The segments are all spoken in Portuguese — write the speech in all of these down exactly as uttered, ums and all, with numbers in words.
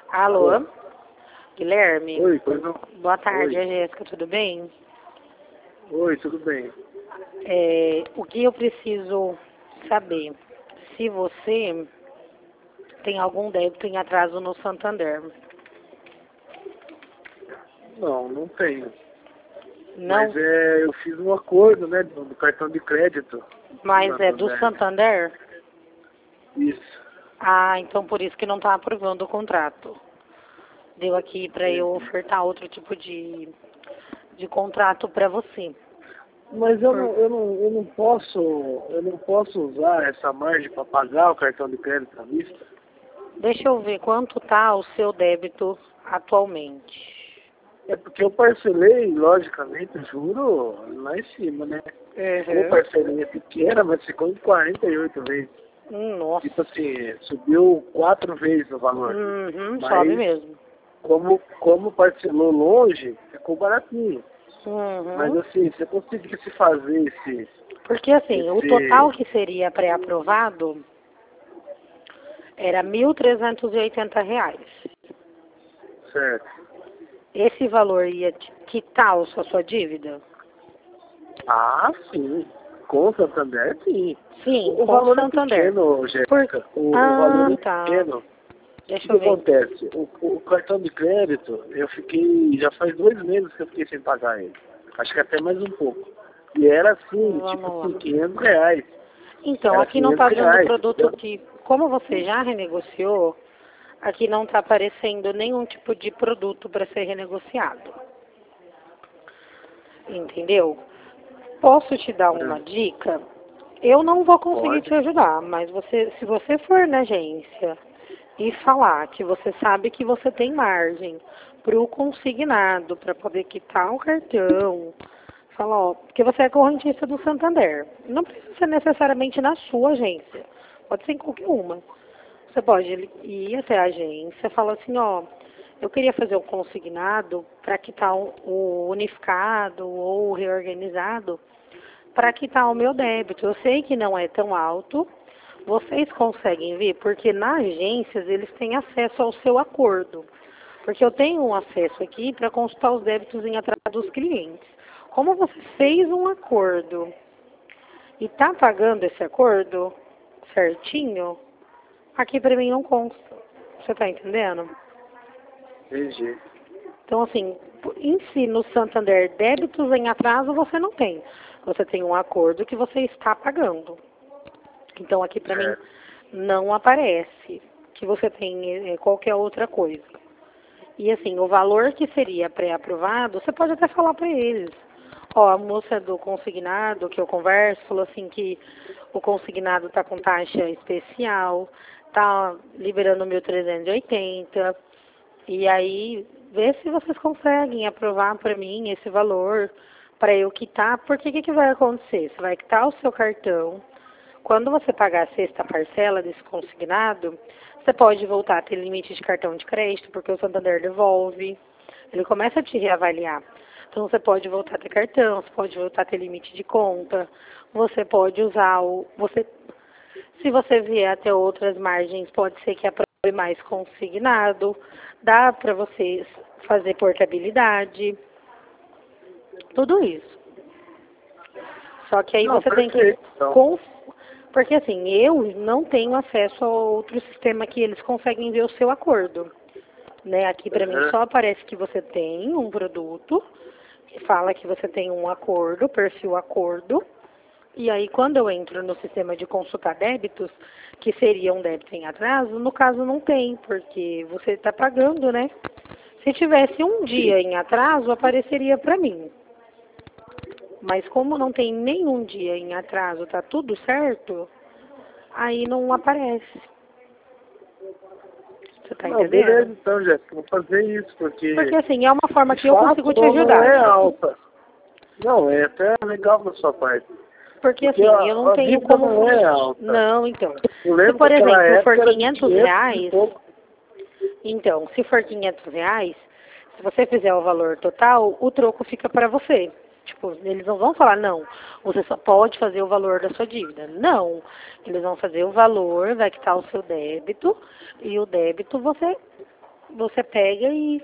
Alô? Alô? Guilherme? Oi, pois não? Boa tarde, Oi. é Jéssica, tudo bem? Oi, tudo bem? É, o que eu preciso saber? Se você tem algum débito em atraso no Santander. Não, não tenho. Não, Mas é, eu fiz um acordo, né, do, do cartão de crédito. mas é do Santander. Santander? Isso. Ah, então por isso que não está aprovando o contrato. Deu aqui para eu Entendi. ofertar outro tipo de, de contrato para você. Mas eu Por- não, eu, não, eu não posso, eu não posso usar essa margem para pagar o cartão de crédito à vista? Deixa eu ver quanto tá o seu débito atualmente. É porque eu parcelei, logicamente, o juro lá em cima, né? Ficou Uhum. parcelinha pequena, mas ficou em quarenta e oito vezes. Hum, Nossa. Tipo assim, subiu quatro vezes o valor. Uhum, sobe Mas mesmo. como, como parcelou longe, ficou baratinho. Mas Uhum. assim, se eu conseguisse fazer esse, Porque assim, o total esse, que seria pré-aprovado era mil trezentos e oitenta reais. certo. Esse valor ia te quitar a sua sua dívida? Ah, sim. Com o Santander, sim. Sim, O, o com o valor é Santander. pequeno, Por... Jéssica. O, o valor Ah, é tá. pequeno. O que, Deixa que eu ver. acontece? O, o cartão de crédito, eu fiquei, já faz dois meses que eu fiquei sem pagar ele. Acho que até mais um pouco. E era assim, tipo Vamos assim, lá. quinhentos reais. Então, Era aqui não quinhentos está dando reais, produto entendeu? que, como você já renegociou, aqui não está aparecendo nenhum tipo de produto para ser renegociado. Entendeu? Posso te dar uma Hum, dica? Eu não vou conseguir te pode. ajudar, mas você, se você for na agência e falar que você sabe que você tem margem para o consignado, para poder quitar o cartão, falar, ó, porque você é correntista do Santander. Não precisa ser necessariamente na sua agência, pode ser em qualquer uma. Você pode ir até a agência e falar assim, ó, eu queria fazer um consignado para quitar o o unificado ou o reorganizado para quitar o meu débito. Eu sei que não é tão alto. Vocês conseguem ver? Porque nas agências eles têm acesso ao seu acordo. Porque eu tenho um acesso aqui para consultar os débitos em atraso dos clientes. Como você fez um acordo e está pagando esse acordo certinho, aqui para mim não consta. Você está entendendo? Entendi. Então, assim, em si, no Santander, débitos em atraso você não tem. Você tem um acordo que você está pagando. Então, aqui para mim, Certo. não aparece que você tem eh, qualquer outra coisa. E, assim, o valor que seria pré-aprovado, você pode até falar para eles. Ó, a moça do consignado que eu converso falou assim que o consignado está com taxa especial, está liberando mil trezentos e oitenta. E aí, vê se vocês conseguem aprovar para mim esse valor para eu quitar. Porque o que, que vai acontecer? Você vai quitar o seu cartão. Quando você pagar a sexta parcela desse consignado, você pode voltar a ter limite de cartão de crédito, porque o Santander devolve. Ele começa a te reavaliar. Então, você pode voltar a ter cartão, você pode voltar a ter limite de conta, você pode usar o... Você, se você vier até outras margens, pode ser que aprove mais consignado. Dá para vocês fazer portabilidade, tudo isso. Só que aí Não, você tem que... perfeito. Então, Conf... Porque assim, eu não tenho acesso a outro sistema que eles conseguem ver o seu acordo. Né? Aqui para mim uhum. só aparece que você tem um produto, que fala que você tem um acordo, perfil acordo. E aí quando eu entro no sistema de consultar débitos, que seria um débito em atraso, no caso não tem, porque você está pagando, né? Se tivesse um Sim. dia em atraso, apareceria para mim. Mas como não tem nenhum dia em atraso, tá tudo certo, aí não aparece. Você tá Não, beleza entendendo? então, Jéssica. Vou fazer isso, Porque porque assim, é uma forma de que eu fato consigo te não, não ajudar. é alta. Não, é até legal da sua parte. Porque Porque assim, eu não a, a tenho dívida como... não é alta. Não, então. Eu Se, lembro que por aquela exemplo, for época era de quinhentos quinhentos e reais, pouco. então, se for quinhentos reais, se você fizer o valor total, o troco fica para você. Tipo, eles não vão falar, não, você só pode fazer o valor da sua dívida. Não, eles vão fazer o valor, vai quitar o seu débito, e o débito você você pega e,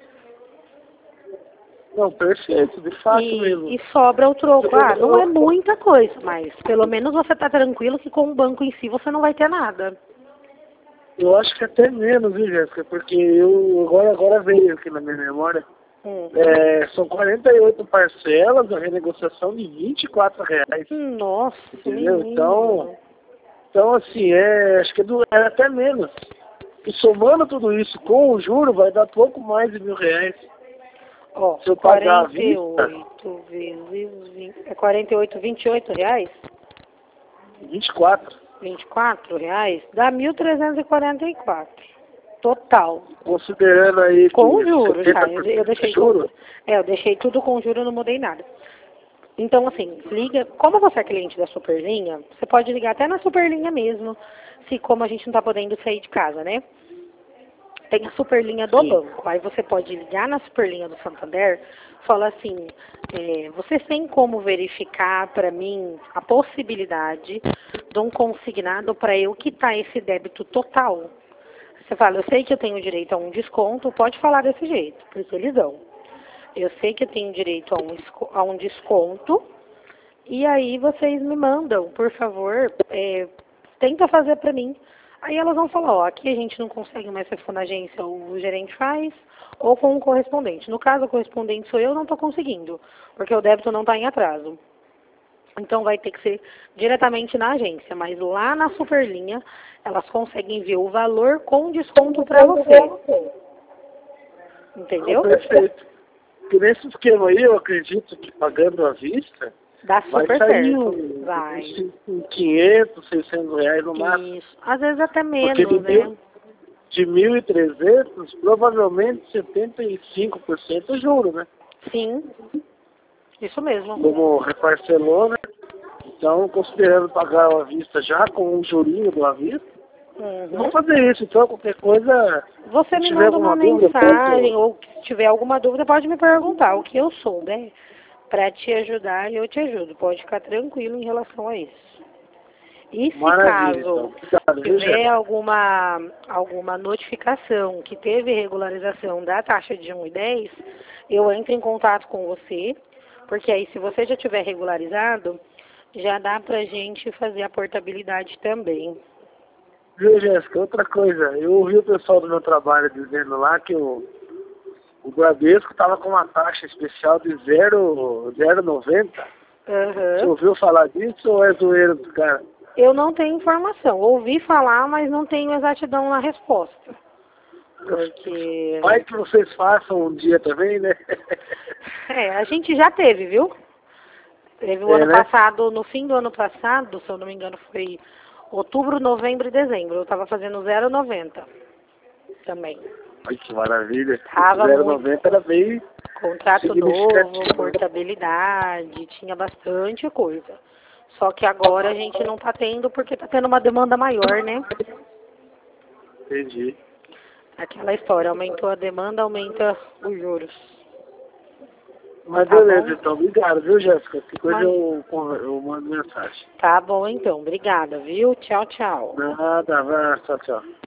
Não, perfeito, de fato e, mesmo. e sobra o troco. Ah, não é muita coisa, mas pelo menos você está tranquilo que com o banco em si você não vai ter nada. Eu acho que até menos, viu, Jéssica? Porque eu agora, agora veio aqui na minha memória. Hum. É, são quarenta e oito parcelas, a renegociação de vinte e quatro reais. Nossa, Entendeu? menino. Então, então, assim, é, acho que é, do, é até menos. E somando tudo isso com o juro, vai dar pouco mais de mil reais. Ó, Se eu pagar à quarenta e oito vezes vinte, é quarenta e oito, vinte e oito reais? vinte e quatro. vinte e quatro reais? Dá mil trezentos e quarenta e quatro. Total. Considerando aí Com que juros, já. setenta Eu, por cento eu deixei é juro, tudo. É, eu deixei tudo com juro, não mudei nada. Então, assim, liga. Como você é cliente da Superlinha, você pode ligar até na Superlinha mesmo, se como a gente não tá podendo sair de casa, né? Tem a Superlinha do sim. banco. Aí você pode ligar na Superlinha do Santander, falar assim, é, vocês têm como verificar para mim a possibilidade de um consignado para eu quitar esse débito total? Você fala, eu sei que eu tenho direito a um desconto, pode falar desse jeito, porque eles dão. Eu sei que eu tenho direito a um, esco- a um desconto, e aí vocês me mandam, por favor, é, tenta fazer para mim. Aí elas vão falar, ó, aqui a gente não consegue mais, se for na agência, o gerente faz, ou com um correspondente. No caso, o correspondente sou eu, não estou conseguindo, porque o débito não está em atraso. Então vai ter que ser diretamente na agência, mas lá na Superlinha elas conseguem ver o valor com desconto para você. Entendeu? Perfeito. Porque nesse esquema aí, eu acredito que pagando à vista, Dá vai super sair certo. um, Vai. um quinhentos, seiscentos reais no máximo. Isso. Às vezes até Porque menos, de né? mil, de mil e trezentos, provavelmente setenta e cinco por cento é juro, né? Sim. Isso mesmo. Como reparcelou, né? Então, considerando pagar à vista já com um jurinho do à vista, Uhum. vamos fazer isso. Então, qualquer coisa, Você se me tiver manda uma alguma dúvida, mensagem, posso... ou se tiver alguma dúvida, pode me perguntar. O que eu souber para te ajudar, eu te ajudo. Pode ficar tranquilo em relação a isso. E se Maravilha, então. caso Obrigado, viu, tiver Jéssica? alguma, alguma notificação que teve regularização da taxa de um e dez, eu entro em contato com você, porque aí se você já tiver regularizado, já dá pra gente fazer a portabilidade também. Viu, Jéssica? Outra coisa, eu ouvi o pessoal do meu trabalho dizendo lá que o, o Bradesco estava com uma taxa especial de zero vírgula noventa. Você Uhum. ouviu falar disso ou é zoeira dos caras? Eu não tenho informação. Ouvi falar, mas não tenho exatidão na resposta. Porque... Vai que vocês façam um dia também, né? É, a gente já teve, viu? Teve o É, ano né? passado, no fim do ano passado, se eu não me engano, foi outubro, novembro e dezembro. Eu estava fazendo zero vírgula noventa também. Ai, que maravilha. Tava zero vírgula muito. noventa era bem Contrato significativo, novo, né? portabilidade, tinha bastante coisa. Só que agora a gente não está tendo porque está tendo uma demanda maior, né? Entendi. Aquela história, aumentou a demanda, aumenta os juros. Mas Tá beleza, bom? então. Obrigado, viu, Jéssica? Que coisa Mas- eu, eu mando mensagem. Tá bom então, obrigada, viu? Tchau, tchau. Nada, abraço, tchau, tchau.